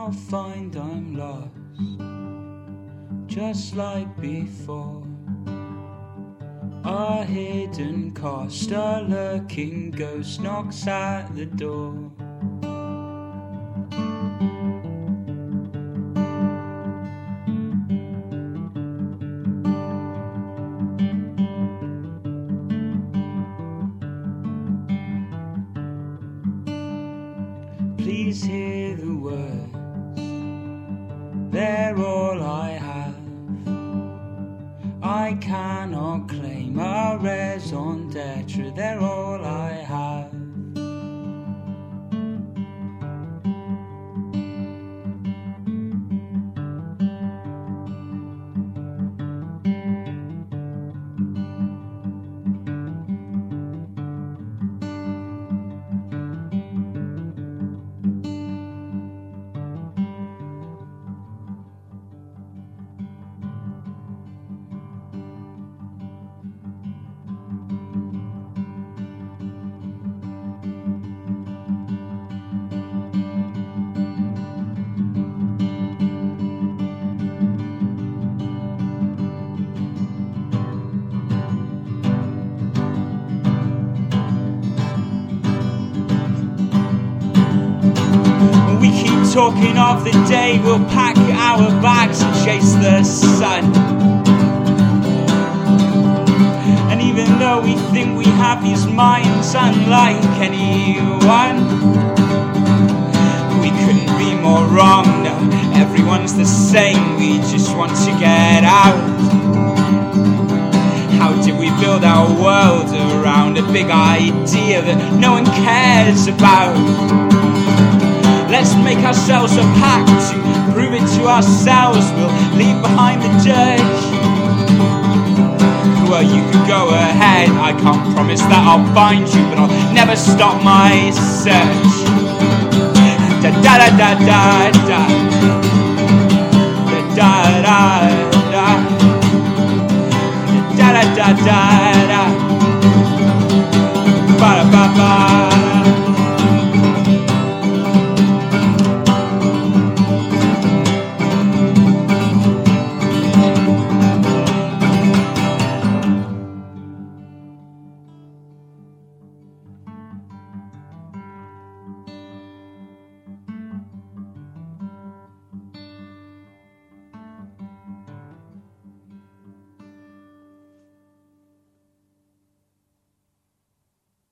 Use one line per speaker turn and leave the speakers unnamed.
I'll find I'm lost, just like before. A hidden cost, a lurking ghost knocks at the door. Please hear the words, they're all I have. I cannot claim a raison d'etre, they're all I have. We keep talking of the day we'll pack our bags and chase the sun. And even though we think we have these minds unlike anyone, we couldn't be more wrong. No, everyone's the same, we just want to get out. How did we build our world around a big idea that no one cares about? Let's make ourselves a pact to prove it to ourselves. We'll leave behind the dirt. Well, you can go ahead, I can't promise that I'll find you, but I'll never stop my search. Da da da da da da. Da da da da. Da da da da.